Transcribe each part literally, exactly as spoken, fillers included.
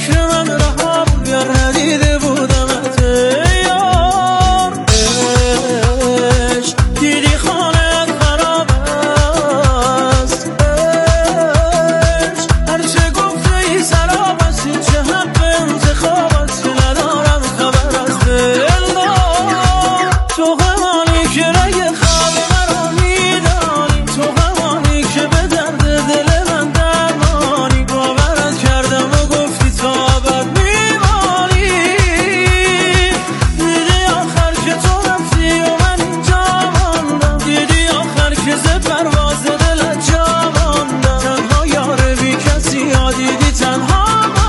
فکر من رها بود یا ندیده بودمت یار. عشق دیدی خانه خراب است، عشق هرچه گفته ای سراب است، این چه حق انتخاب است که ندارم خبر از دلدار. تو غمانی که رگ خواب مرا میدانی، تو غمانی که به درد دل من درمانی، باورت کردم و گفتی تا ابد میمانی. دیدی آخر که تو رفتی و من اینجا ماندم، دیدی آخر که ز پرواز دلت جا ماندم. تنها یار بی کسی ها دیدی تنها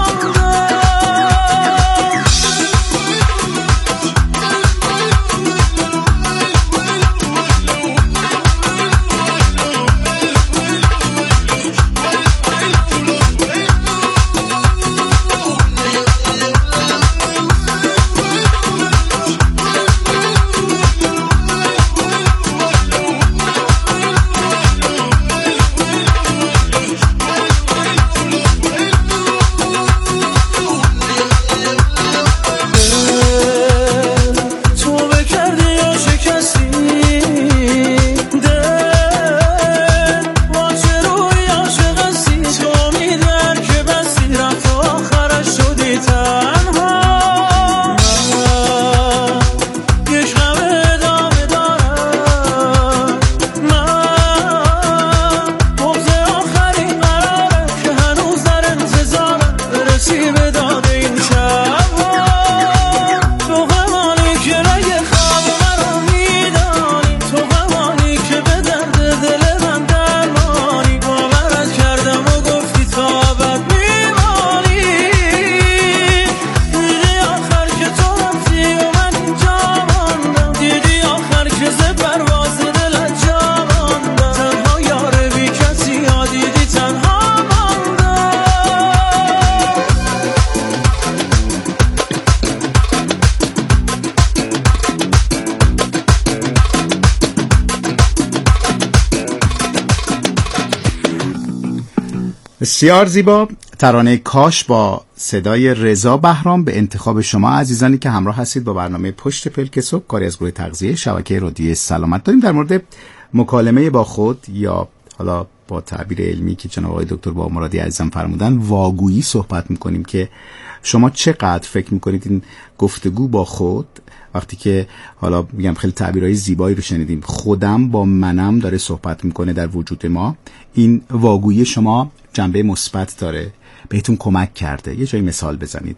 بسیار زیبا. ترانه کاش با صدای رضا بهرام به انتخاب شما عزیزانی که همراه هستید با برنامه پشت پلک صبح، کاری از گروه تغذیه شبکه رادیوی سلامت. داریم در مورد مکالمه با خود، یا حالا با تعبیر علمی که جناب آقای دکتر بامرادی عزیزم فرمودن واگویی صحبت میکنیم که شما چقدر فکر میکنید این گفتگو با خود، وقتی که حالا میگم خیلی تعبیرهای زیبایی رو شنیدیم، خودم با منم داره صحبت میکنه در وجود ما، این واگویی شما جنبه مثبت داره، بهتون کمک کرده؟ یه جایی مثال بزنید.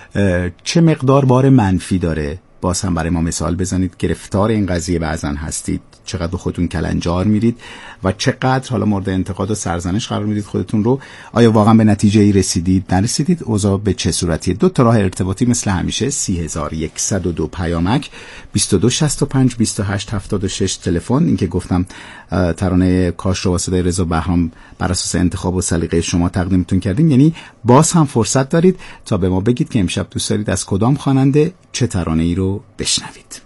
چه مقدار بار منفی داره؟ باز هم برای ما مثال بزنید. گرفتار این قضیه بعضن هستید؟ چقدر به خودتون کلنجار میرید و چقدر حالا مورد انتقاد و سرزنش قرار میدید خودتون رو؟ آیا واقعا به نتیجه ای رسیدید؟ نرسیدید؟ اوضاع به چه صورتیه؟ دو تا راه ارتباطی مثل همیشه: سی هزار و یکصد و دو پیامک، بیست و دو شصت و پنج بیست و هشت هفتاد و شش تلفن. این که گفتم ترانه کاش رو واسه رضا بهرام بر اساس انتخاب و سلیقه شما تقدیمتون کردیم، یعنی باز هم فرصت دارید تا به ما بگید که امشب دوست دارید از کدام خواننده چه ترانه ای رو بشنوید.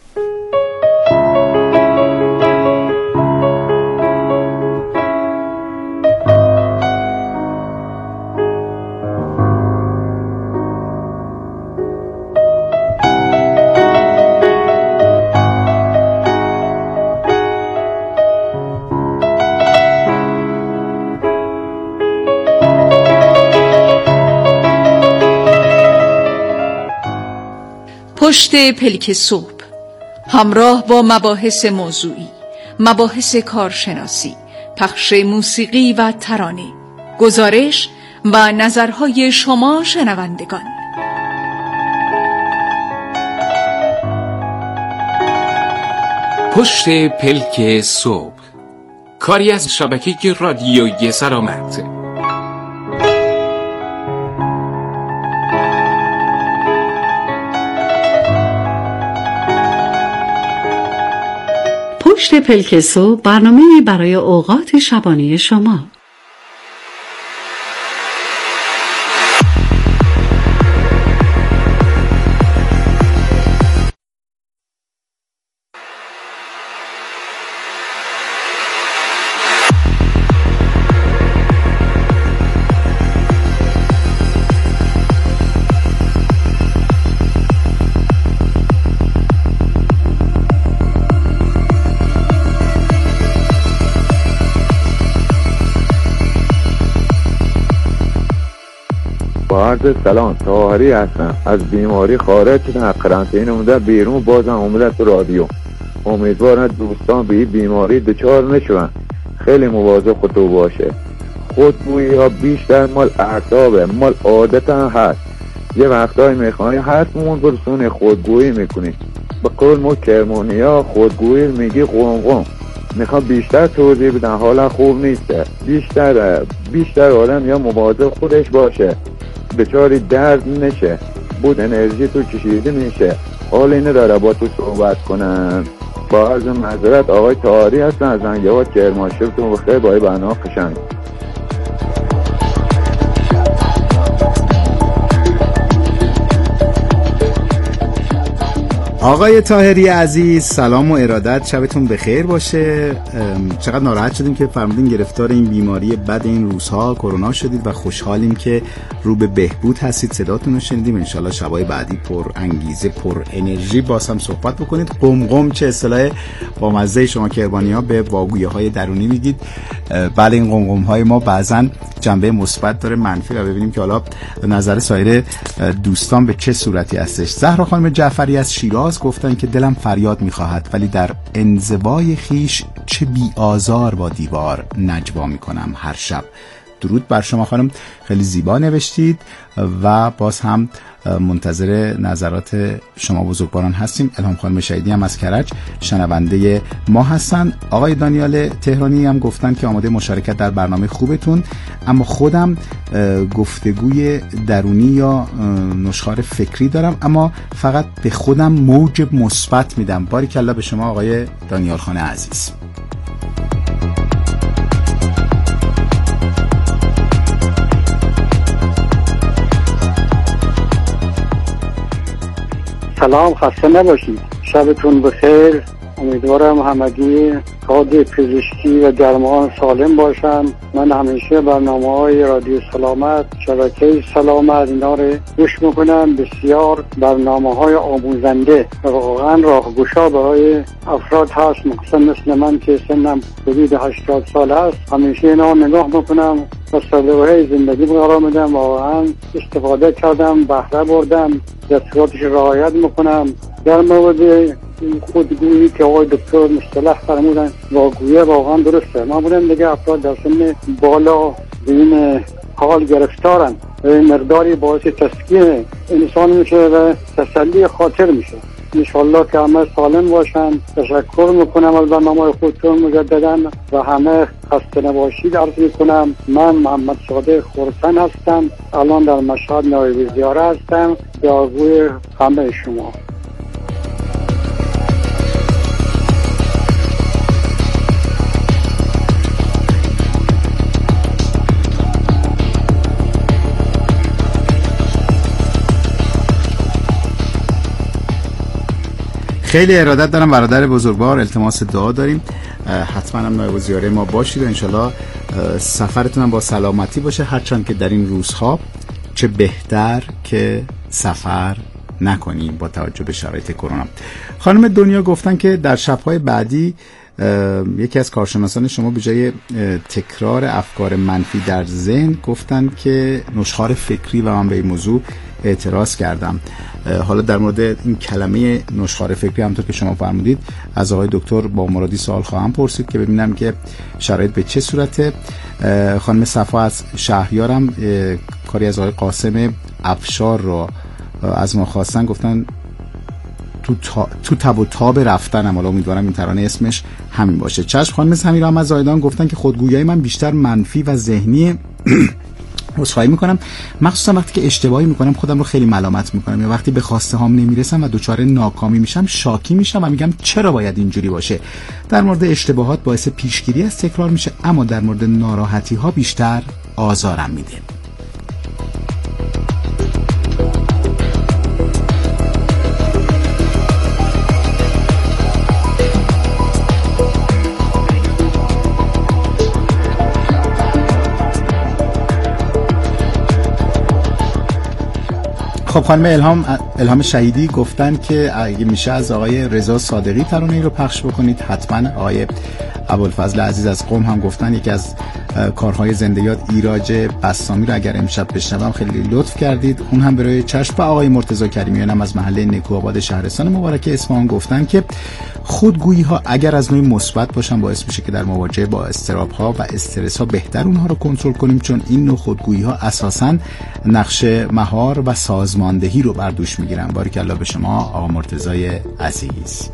پشت پلک صبح، همراه با مباحث موضوعی، مباحث کارشناسی، پخش موسیقی و ترانه، گزارش و نظرهای شما شنوندگان. پشت پلک صبح، کاری از شبکه رادیوی سلامت. پشت پلک صبح، برنامه برای اوقات شبانه شما. با عرض سلام، طاهری هستم. از بیماری خارج شدم، قرنطینه اومده بیرون، بازم اومده تو رادیو. امیدوارم دوستان به این بیماری دچار نشون. خیلی مواظب خودتون باشه. خودگویی ها بیشتر مال اعصابه، مال عادت هم هست. یه وقتایی میخوایی حتمون برسونه خودگویی میکنی. به قول ما کرمانی ها خودگویی میگی قوم قوم. میخوام بیشتر توضیح بدم، حالا خوب نیسته. بیشتر بیشتر آدم یا مواظب خودش باشه، بچاری درد نشه، بود انرژی تو کشیده میشه. حال اینه داره با تو صحبت کنن. با عرض معذرت آقای طاهری هستن از زنگباد کرمانشاه. بخیر با برنامه قشنگ. آقای طاهری عزیز، سلام و ارادت، شبتون بخیر باشه. چقدر ناراحت شدیم که فرمودین گرفتار این بیماری بد این روزها کرونا شدید و خوشحالیم که رو به بهبود هستید. صداتون رو شنیدیم، انشالله شبای بعدی پر انگیزه پر انرژی باز هم صحبت بکنید. قم قم چه اصطلاح با مزه شما کربانی ها به واگویه های درونی میگید. بله این قم قم های ما بعضن جنبه مثبت داره، منفی، و ببینیم که حالا نظر سایر دوستان به چه صورتی هستش. زهرا خانم جعفری از شیراز گفتن که دلم فریاد میخواهد ولی در انزوای خیش چه بی آزار با دیوار نجوا میکنم هر شب. درود بر شما خانم، خیلی زیبا نوشتید و باز هم منتظر نظرات شما بزرگواران هستیم. الهام خانم شهیدی هم از کرج شنونده ما هستن. آقای دانیال تهرانی هم گفتن که آماده مشارکت در برنامه خوبتون، اما خودم گفتگوی درونی یا نشخوار فکری دارم، اما فقط به خودم موج مثبت میدم. باریکلا به شما آقای دانیال خان عزیز. سلام، خسته نباشید، شبتون بخیر. امیدوارم همگی کادر پزشکی و درمان سالم باشن. من همیشه برنامه‌های رادیو سلامت، شبکه سلامت اینا رو گوش میکنم. بسیار برنامه‌های آموزنده و واقعا راهگشا برای افراد هست، مخصوصا مثل من که سنم حدود هشتاد سال هست. همیشه اینا نگاه میکنم و سابقه زندگی قرار میدم. واقعا استفاده کردم، بهره بردم، دستوراتش رعایت میکنم. در مورد خودگویی که آقای دکتر مصطلح فرمودن، واگویی واقعا درسته. معمولا دیگه افراد در سن بالا به این حال گرفتارن و مقداری باعث تسکین انسان میشه و تسلی خاطر میشه. انشالله که همه سالم باشن. تشکر میکنم از برنامه خودتون مجددا و همه خسته نباشید عرض میکنم. من محمد صادق خورسن هستم، الان در مشهد نایب زیاره هستم. دعاگوی همه شما. خیلی ارادت دارم برادر بزرگوار، التماس دعا داریم. حتما هم نایب الزیاره ما باشید و انشالله سفرتون هم با سلامتی باشه، هرچند که در این روزها چه بهتر که سفر نکنیم با توجه به شرایط کرونا. خانم دنیا گفتن که در شب‌های بعدی یکی از کارشناسان شما به جای تکرار افکار منفی در ذهن گفتن که نشخوار فکری و من به این موضوع اعتراض کردم. حالا در مورد این کلمه نشخوار فکری همونطور که شما فرمودید از آقای دکتر با مرادی سوال خواهم پرسید که ببینم که شرایط به چه صورته. خانم صفا از شهریارم کاری از آقای قاسم افشار رو از ما خواستن، گفتن تو تا... تو تب و تاب رفتنم. حالا امیدوارم این ترانه اسمش همین باشه. چشم. خانم سمیرا هم از زایدان گفتن که خودگویی من بیشتر منفی و ذهنی. عذرخواهی میکنم، مخصوصا وقتی که اشتباهی میکنم خودم رو خیلی ملامت میکنم، یا وقتی به خواسته هام نمیرسم و دچار ناکامی میشم شاکی میشم و میگم چرا باید اینجوری باشه. در مورد اشتباهات باعث پیشگیری از تکرار میشه، اما در مورد ناراحتی ها بیشتر آزارم میده. خب خانم الهام الهام شهیدی گفتن که اگه میشه از آقای رضا صادقی ترانه‌ای رو پخش بکنید. حتما. آقای ابوالفضل عزیز از قم هم گفتن یکی از کارهای زنده یاد ایراج بسامی رو اگر امشب بشنوم خیلی لطف کردید، اون هم برای چشم. و آقای مرتضی کریمیان هم از محله نکوآباد شهرستان مبارک اصفهان گفتن که خودگویی ها اگر از نوع مثبت باشن باعث میشه که در مواجهه با اضطراب ها و استرس ها بهتر اونها رو کنترل کنیم، چون این نوع خودگویی ها اساساً نقش مهار و سازماندهی رو بر دوش میگیرن. بارک الله به شما آقا مرتضی عزیز.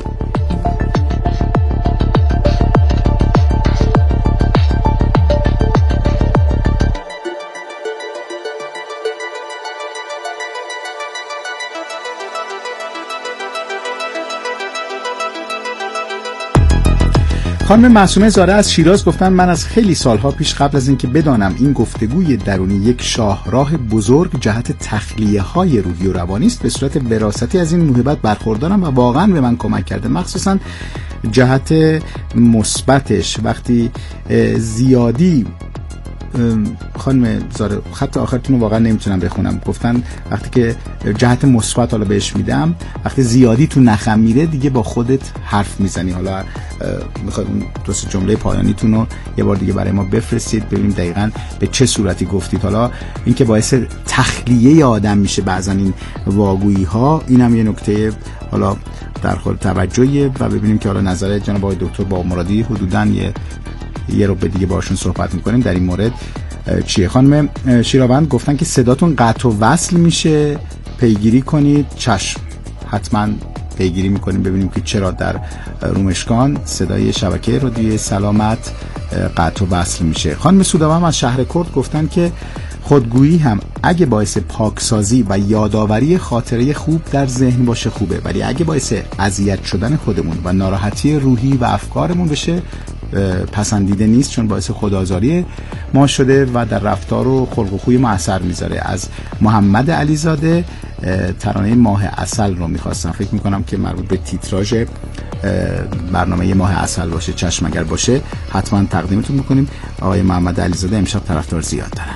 خانم معصومه زاره از شیراز گفتن من از خیلی سالها پیش قبل از اینکه بدانم این گفتگوی درونی یک شاهراه بزرگ جهت تخلیه های روحی و روانی است، به صورت وراثتی از این موهبت برخوردارم و واقعا به من کمک کرده، مخصوصا جهت مثبتش. وقتی زیادی خانم زاره خط آخرتون رو واقعا نمیتونم بخونم، گفتن وقتی که جهت مثبت حالا بهش میدم، وقتی زیادی تو نخم میره دیگه با خودت حرف میزنی. حالا میخواد اون دو سه جمله پایانیتون رو یه بار دیگه برای ما بفرستید ببینیم دقیقاً به چه صورتی گفتید. حالا این که باعث تخلیه آدم میشه بعضن این واگویی ها، اینم یه نکته حالا در خور توجهیه و ببینیم که حالا نظر جناب آقای دکتر بابامرادی حدوداً یه یه رو به دیگه باشون صحبت میکنیم در این مورد چیه. خانم شیراوند گفتن که صداتون قطع و وصل میشه، پیگیری کنید. چشم، حتما پیگیری میکنیم ببینیم که چرا در رومشکان صدای شبکه رادیوی سلامت قطع و وصل میشه. خانم سودابه از شهر کرد گفتن که خودگویی هم اگه باعث پاکسازی و یادآوری خاطره خوب در ذهن باشه خوبه، ولی اگه باعث اذیت شدن خودمون و ناراحتی روحی و افکارمون بشه پسندیده نیست، چون باعث خودآزاری ما شده و در رفتار و خلق و خوی ما اثر میذاره. از محمد علیزاده ترانه ماه عسل رو میخواستم، فکر میکنم که مربوط به تیتراژ برنامه ماه عسل باشه. چشم اگر باشه حتما تقدیمتون میکنیم. آقای محمد علیزاده امشب طرفدار زیاد دارن.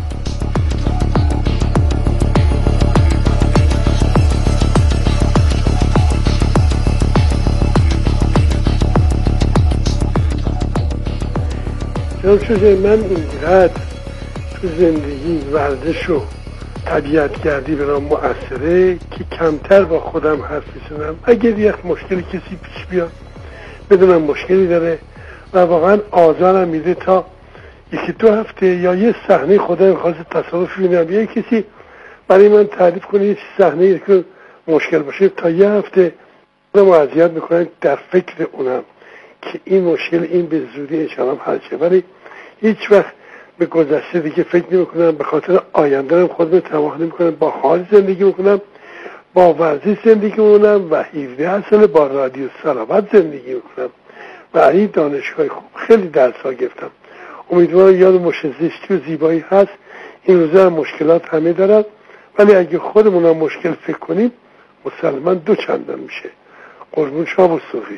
چون شده من اینقدر تو زندگی ورزش و طبیعتگردی برام مؤثره که کمتر با خودم حرف میزنم. اگر یک مشکلی کسی پیش بیاد بدونم مشکلی داره و واقعا آزارم میده تا یکی دو هفته یا یه صحنه خدا میخواست تصادف ببینم یا کسی برای من تعریف کنه یه صحنه که مشکل باشه، تا یه هفته خودم اذیت میکنم در فکر اونم که این مشکل این به زودی انشاءالله حل شه، ولی هیچ وقت به گذشته دیگه فکر نمی کنم. به خاطر آینده‌ام خودم تمام نمی کنم، با حال زندگی میکنم، با ورزش زندگی میکنم و هفده سال با رادیو سلامت زندگی میکنم و این دانشگاه خوب خیلی درس‌ها گرفتم. امیدوارم یاد زشتی و زیبایی هست. این روزا مشکلات همه دارن، ولی اگه خودمون هم مشکل فکر کنیم مسلماً دو چندان میشه. قربون شما و صوفی.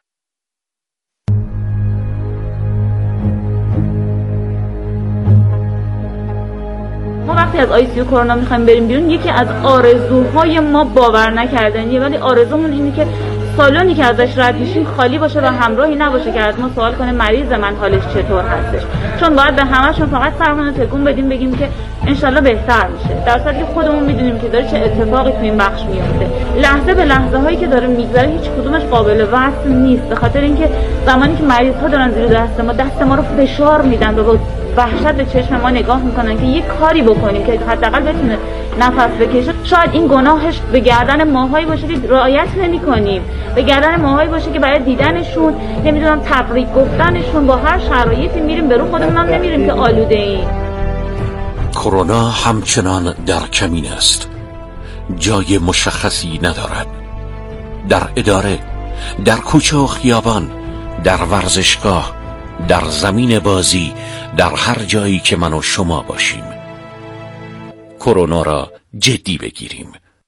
ما وقتی از آی سی یو کرونا میخوایم بریم بیرون، یکی از آرزوهای ما باور نکردنیه، ولی آرزومون اینه که سالونی که ازش رد میشیم خالی باشه و همراهی نباشه که از ما سوال کنه مریض من حالش چطور هستش، چون باید به همه‌شون فقط سرمون رو تکون بدیم بگیم که انشالله بهتر میشه، در صورتی که خودمون میدونیم که داره چه اتفاقی تو این بخش میفته. لحظه به لحظه هایی که داره میگذره هیچ کدومش قابل وصف نیست، به خاطر اینکه زمانی که مریض ها دارن زیر دست ما دست ما رو فشار میدن و با وحشت به چشم ما نگاه میکنن که یک کاری بکنیم که حداقل بتونه نفس بکشه. شاید این گناهش به گردن ماهایی باشه که رعایت نمی‌کنیم، به گردن ماهایی باشه که برای دیدنشون نمیدونم تبریک گفتنشون با هر شرایطی میریم به رو خودمون هم نمیریم که آلوده ایم. کرونا همچنان در کمین است، جای مشخصی ندارد. در اداره، در کوچه و خیابان، در ورزشگاه، در زمین بازی، در هر جایی که من و شما باشیم کرونا را جدی بگیریم.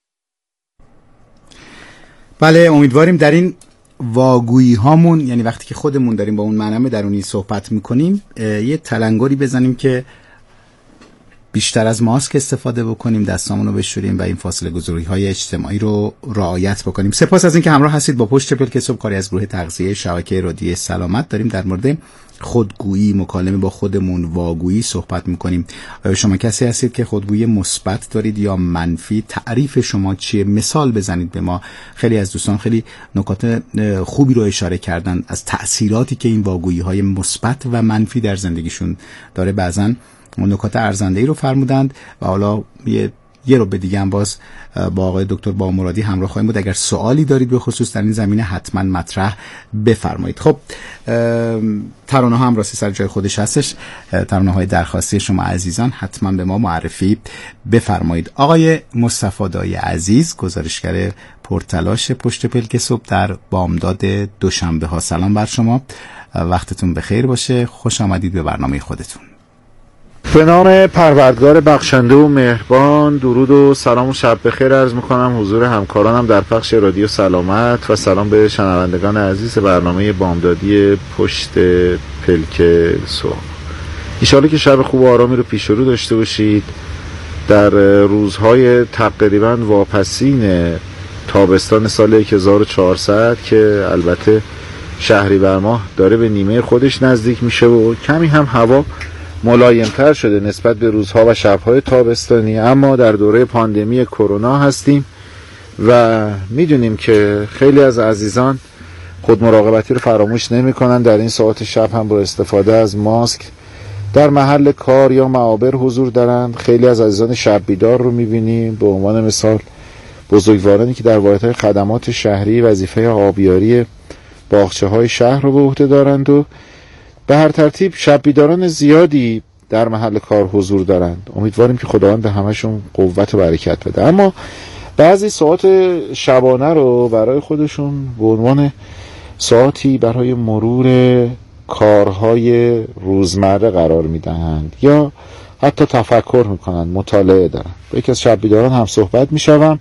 بله، امیدواریم در این واگویی هامون، یعنی وقتی که خودمون داریم با اون منم درونی صحبت میکنیم، یه تلنگری بزنیم که بیشتر از ماسک استفاده بکنیم، دستامون رو بشوریم و این فاصله گذاری های اجتماعی رو رعایت بکنیم. سپاس از اینکه همراه هستید با پشت پلک صبح، کاری از گروه تغذیه شبکه رادیوی سلامت. داریم در مورد خودگویی، مکالمه با خودمون، واگویی صحبت میکنیم. شما کسی هستید که خودگویی مثبت دارید یا منفی؟ تعریف شما چیه؟ مثال بزنید به ما. خیلی از دوستان خیلی نکات خوبی رو اشاره کردن از تأثیراتی که این واگویی های مثبت و منفی در زندگیشون داره. بعضن نکات ارزنده‌ای رو فرمودند و حالا یه یه رو به دیگه هم باز با آقای دکتر بامرادی همراه خواهیم بود. اگر سوالی دارید به خصوص در این زمینه حتما مطرح بفرمایید. خب ترانه ها هم راستی سر جای خودش هستش. ترانه های درخواستی شما عزیزان حتما به ما معرفی بفرمایید. آقای مصطفی دایی عزیز، گزارشگر پرتلاش پشت پلک صبح در بامداد دوشنبه ها، سلام بر شما، وقتتون بخیر باشه، خوش آمدید به برنامه خودتون. به نام پروردگار بخشنده و مهربان، درود و سلام و شب بخیر عرض میکنم حضور همکارانم در پخش رادیو سلامت و سلام به شنوندگان عزیز برنامه بامدادی پشت پلک صبح. ایشالا که شب خوب و آرامی رو پیش رو داشته باشید. در روزهای تقریبا واپسین تابستان سال هزار و چهارصد که البته شهریور ماه داره به نیمه خودش نزدیک میشه و کمی هم هوا ملایم‌تر شده نسبت به روزها و شب‌های تابستانی، اما در دوره پاندمی کرونا هستیم و میدونیم که خیلی از عزیزان خود مراقبتی رو فراموش نمی‌کنن. در این ساعات شب هم با استفاده از ماسک در محل کار یا معابر حضور دارن. خیلی از عزیزان شب بیدار رو می‌بینیم. به عنوان مثال بزرگوارانی که در واحدهای خدمات شهری وظیفه آبیاری باغچه‌های شهر رو به عهده دارند و به هر ترتیب شب بیداران زیادی در محل کار حضور دارند. امیدواریم که خداوند به همشون قوت و برکت بده. اما بعضی ساعات شبانه رو برای خودشون به عنوان ساعتی برای مرور کارهای روزمره قرار میدهند یا حتی تفکر میکنند، مطالعه دارن. با یکی از شب بیداران هم صحبت میشوم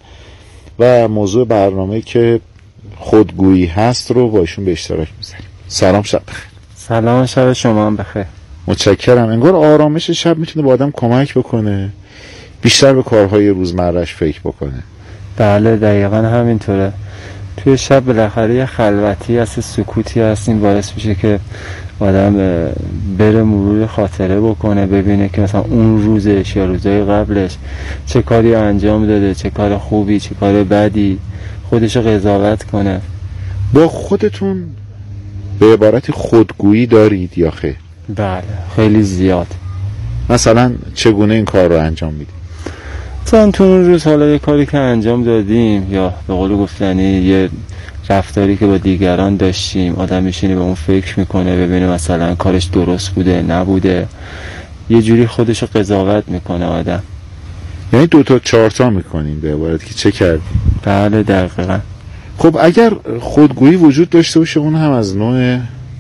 و موضوع برنامه که خودگویی هست رو با ایشون به اشتراک میذاریم. سلام، شب بخیر. سلام، شب شما هم بخیر. متشکرم. انگار آرامش شب میتونه به آدم کمک بکنه بیشتر به کارهای روزمرهش فکر بکنه. بله دقیقا همینطوره. توی شب بالاخره یه خلوتی هست، سکوتی هست، این باعث میشه که آدم بره مرور خاطره بکنه، ببینه که مثلا اون روزش یا روزهای قبلش چه کاری انجام داده، چه کار خوبی، چه کار بدی، خودشو قضاوت کنه. با خودتون به عبارتی خودگویی دارید یا خیر؟ بله خیلی زیاد. مثلا چگونه این کار رو انجام میدید؟ مثلا تو اون روز حالا یه کاری که انجام دادیم یا به قول گفتنی یه رفتاری که با دیگران داشتیم، آدم میشینه به اون فکر میکنه، ببینه مثلا کارش درست بوده نبوده، یه جوری خودش رو قضاوت میکنه آدم. یعنی دو تا چهار تا میکنین به عبارت که چه کردیم؟ بله دقیقا. خب اگر خودگویی وجود داشته باشه، اون هم از نوع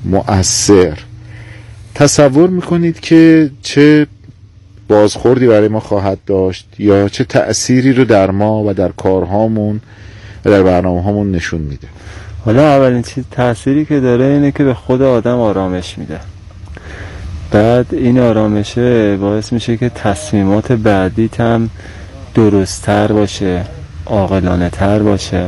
مؤثر، تصور میکنید که چه بازخوردی برای ما خواهد داشت یا چه تأثیری رو در ما و در کارهامون و در برنامه‌هامون نشون میده؟ حالا اولین چیز تأثیری که داره اینه که به خود آدم آرامش میده. بعد این آرامشه باعث میشه که تصمیمات بعدیت هم درست‌تر باشه، عاقلانه تر باشه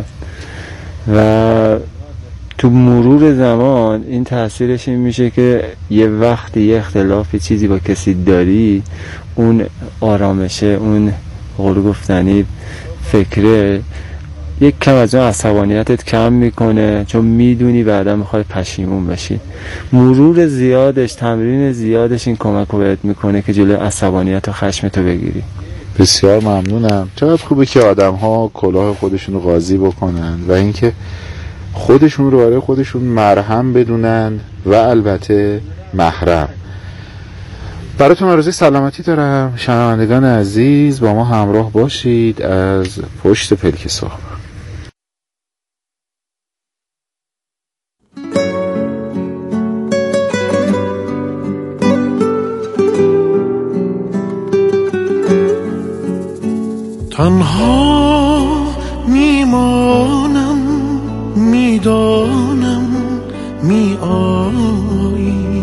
و تو مرور زمان این تأثیرش این میشه که یه وقتی یه اختلافی چیزی با کسی داری، اون آرامشه، اون قول گفتنی فکره یک کم از اون عصبانیتت کم میکنه، چون میدونی بعدا میخوای پشیمون بشی. مرور زیادش، تمرین زیادش این کمک رو بهت میکنه که جلوی عصبانیت و خشمتو بگیری. بسیار ممنونم. چقدر خوبه که آدم ها کلاه خودشون رو قاضی بکنن و اینکه خودشون رو برای خودشون مرهم بدونن و البته محرم. براتون آرزوی سلامتی دارم. شنوندگان عزیز با ما همراه باشید از پشت پلک صبح. تنها میمانم، میدانم می آیی،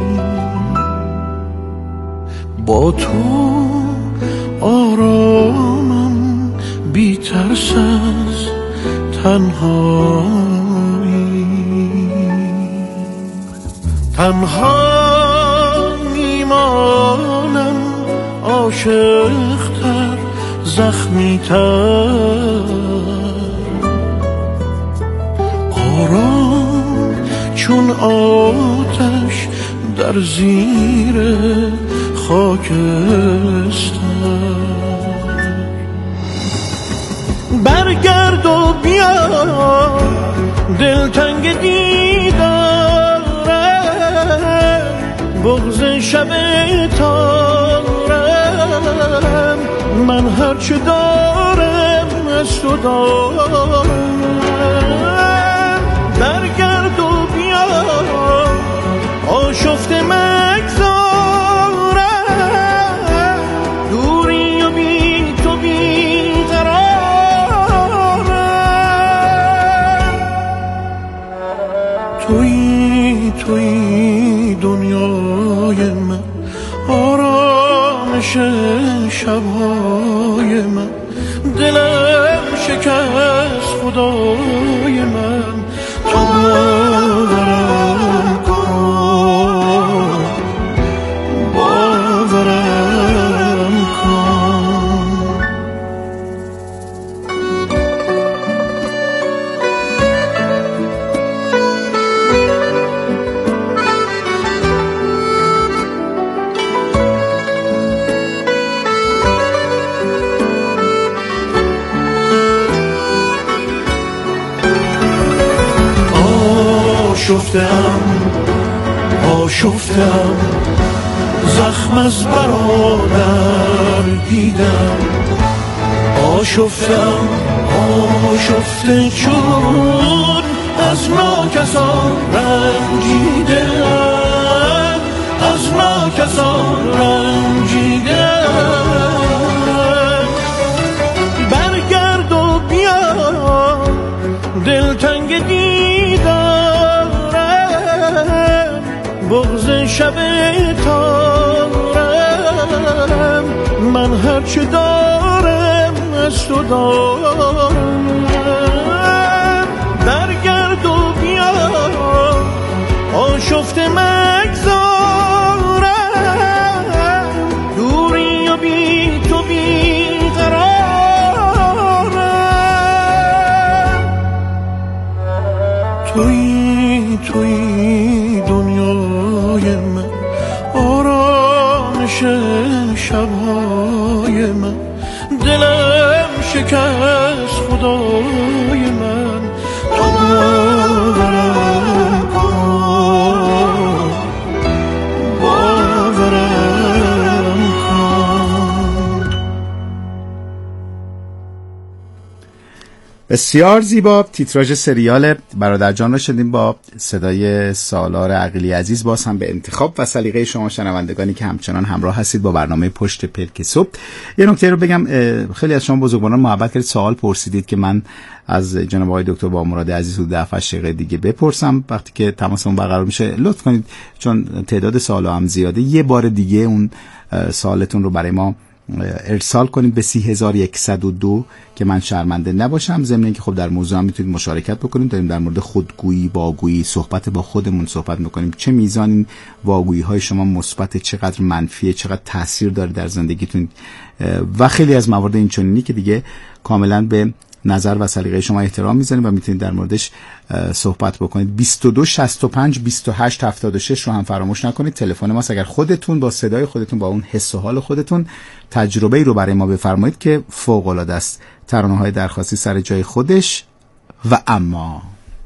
با تو آرامم، بی ترس از تنهایی. تنها میمانم، عاشق‌تر، زخمی‌تر، آرام چون آتش در زیر خاکستر. برگرد و بیا، دلتنگ دیدارم، بغض شب تارم، من هرچه دارم از تو دارم. برگرد و بیا، آشفته مگذارم، دوری و بی تو بی قرارم. تویی تویی دنیای من، آرامش شبهای من، دلم شکست خدای من، تو باورم کن، باورم کن. آشفتم آشفتم، زخم از برادر دیدم. آشفتم آشفته چون از ناکسان رنجیدم، از ناکسان رنجیدم. برگرد و بیا، دلتنگ دیدارم، بغض شب تارم، من هرچه دارم از تو دارم. برگرد و بیا، آشفته مگذارم، دوری و بی تو بی قرارم. تویی تویی دنیای من، آرامش شبهای من، دلم شکست خدای من، تو باورم کن، باورم کن. بسیار زیبا. تیتراژ سریال برادرجان را شدیم با صدای سالار عقیلی عزیز. باز هم به انتخاب و سلیقه شما شنوندگانی که همچنان همراه هستید با برنامه پشت پلک صبح. یه نکته رو بگم، خیلی از شما بزرگواران محبت کردید سوال پرسیدید که من از جناب آقای دکتر بامراد عزیز حدود هفت دقیقه دیگه بپرسم. وقتی که تماسمون برقرار میشه لطف کنید، چون تعداد سوالا هم زیاده، یه بار دیگه اون سوالتون رو برای ما ارسال کنید به سی هزار و یکصد و دو که من شرمنده نباشم. ضمن اینکه خب در موضوع هم میتونید مشارکت بکنید. داریم در مورد خودگویی، واگویی، صحبت با خودمون صحبت میکنیم. چه میزان این واگویی های شما مثبت، چقدر منفیه، چقدر تاثیر داره در زندگیتون و خیلی از موارد این چنینی که دیگه کاملا به نظر و سلیقه شما احترام میذاریم و میتونید در موردش صحبت بکنید. بیست و دو شصت و پنج بیست و هشت هفتاد و شش رو هم فراموش نکنید. تلفن ماست. اگر خودتون با صدای خودتون، با اون حس و حال خودتون تجربه‌ای رو برای ما بفرمایید که فوق العاده است. ترانه‌های درخواستی سر جای خودش و اما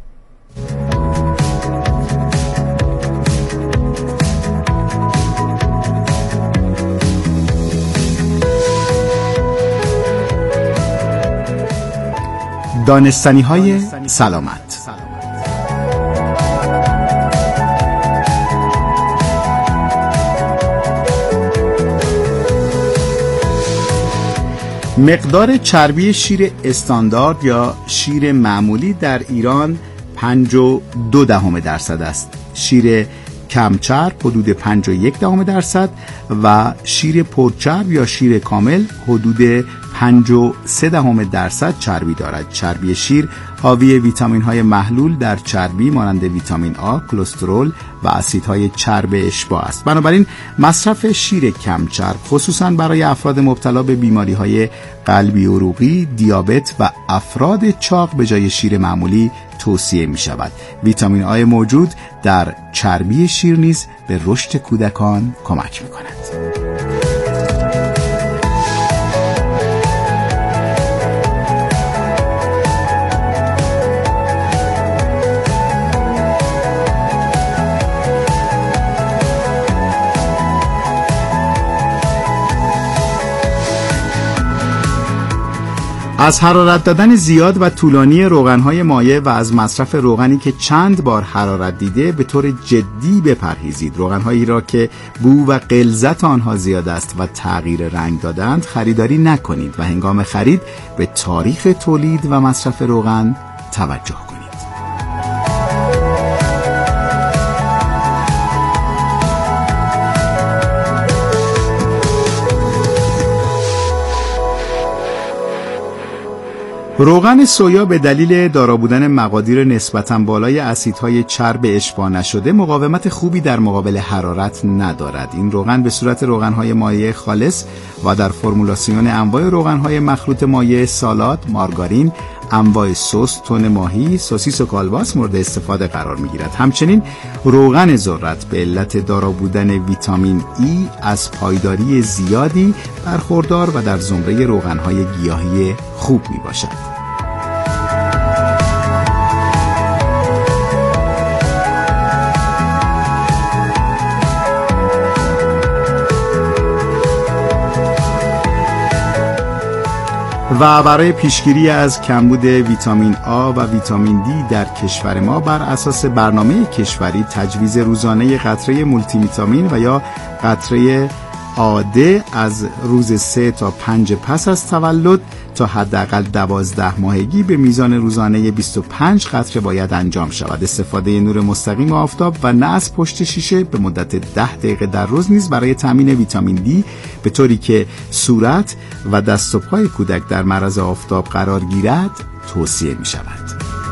دانستنی های سلامت. مقدار چربی شیر استاندارد یا شیر معمولی در ایران پنج و دو دهم درصد است. شیر کمچرب حدود پنج و یک دهم درصد و شیر پرچرب یا شیر کامل حدود پنج و سه دهم درصد چربی دارد. چربی شیر حاوی ویتامین های محلول در چربی مانند ویتامین آ، کلسترول و اسیدهای چرب اشباع است. بنابراین مصرف شیر کم چرب خصوصا برای افراد مبتلا به بیماری های قلبی عروقی، دیابت و افراد چاق به جای شیر معمولی توصیه می شود. ویتامین آ موجود در چربی شیر نیز به رشد کودکان کمک می کند. از حرارت دادن زیاد و طولانی روغن‌های مایع و از مصرف روغنی که چند بار حرارت دیده به طور جدی بپرهیزید. روغن‌هایی را که بو و غلظت آنها زیاد است و تغییر رنگ دادند خریداری نکنید و هنگام خرید به تاریخ تولید و مصرف روغن توجه کنید. روغن سویا به دلیل دارا بودن مقادیر نسبتاً بالای اسیدهای چرب اشباع نشده مقاومت خوبی در مقابل حرارت ندارد. این روغن به صورت روغن‌های مایع خالص و در فرمولاسیون انواع روغن‌های مخلوط مایع سالاد، مارگارین، انواع سس، تن ماهی، سوسیس و کالباس مورد استفاده قرار می‌گیرد. همچنین روغن ذرت به علت دارا بودن ویتامین ای از پایداری زیادی برخوردار و در زمره روغن‌های گیاهی خوب میباشد. و برای پیشگیری از کمبود ویتامین آ و ویتامین دی در کشور ما بر اساس برنامه کشوری تجویز روزانه قطره مولتی ویتامین و یا قطره عاده از روز سه تا پنج پس از تولد تا حداقل دوازده ماهگی به میزان روزانه بیست و پنج قطره باید انجام شود. استفاده نور مستقیم آفتاب و نه از پشت شیشه به مدت ده دقیقه در روز نیز برای تامین ویتامین دی به طوری که صورت و دست و پای کودک در معرض آفتاب قرار گیرد توصیه می شود.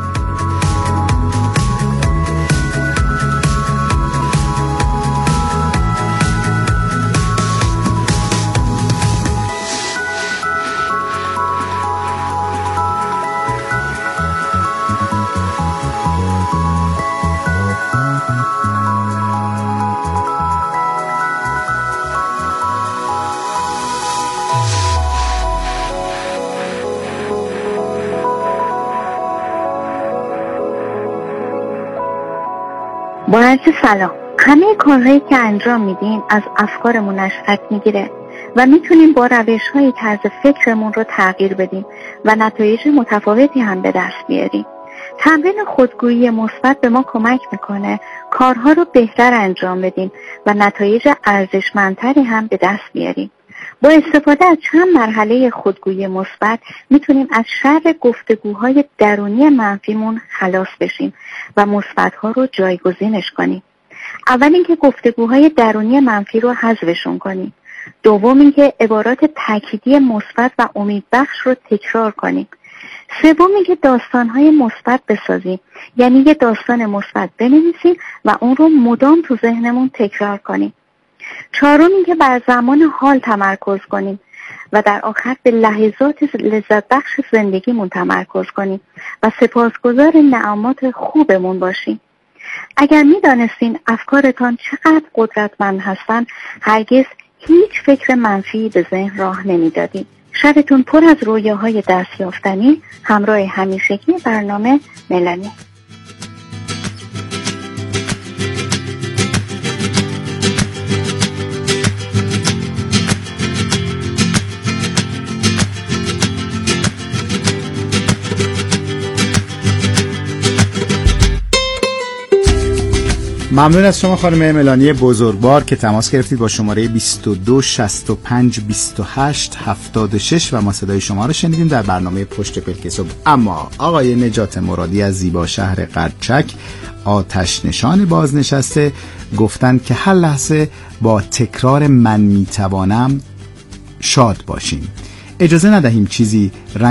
با عرض سلام. همه کارهایی که انجام میدیم از افکارمون نشأت میگیره و میتونیم با روش‌های طرز فکرمون رو تغییر بدیم و نتایج متفاوتی هم به دست بیاریم. تمرین خودگویی مثبت به ما کمک میکنه کارها رو بهتر انجام بدیم و نتایج ارزشمندتری هم به دست بیاریم. با استفاده از چند مرحله خودگویی مثبت میتونیم از شر گفتگوهای درونی منفیمون خلاص بشیم و مثبت‌ها رو جایگزینش کنیم. اول اینکه گفتگوهای درونی منفی رو حذفشون کنیم. دوم اینکه عبارات تأکیدی مثبت و امیدبخش رو تکرار کنیم. سوم اینکه داستان‌های مثبت بسازیم، یعنی یه داستان مثبت بنویسیم و اون رو مدام تو ذهنمون تکرار کنیم. چهارم اینکه بر زمان حال تمرکز کنیم و در آخر به لحظات لذت بخش زندگیمون تمرکز کنیم و سپاسگزار نعمات خوبمون باشیم. اگر می‌دانستین افکارتان چقدر قدرتمند هستن، هرگز هیچ فکر منفی به ذهن راه نمیدادید. شبتون پر از رویاهای دستیافتنی. همراه همیشگی برنامه ملانی. ممنون از شما خانم ملانی بزرگوار که تماس گرفتید با شماره بیست و دو شصت و پنج بیست و هشت هفتاد و شش و ما صدای شما رو شنیدیم در برنامه پشت پلک صبح. اما آقای نجات مرادی از زیبا شهر قرچک، آتش نشان بازنشسته، گفتن که هر لحظه با تکرار من میتوانم شاد باشیم. اجازه ندهیم چیزی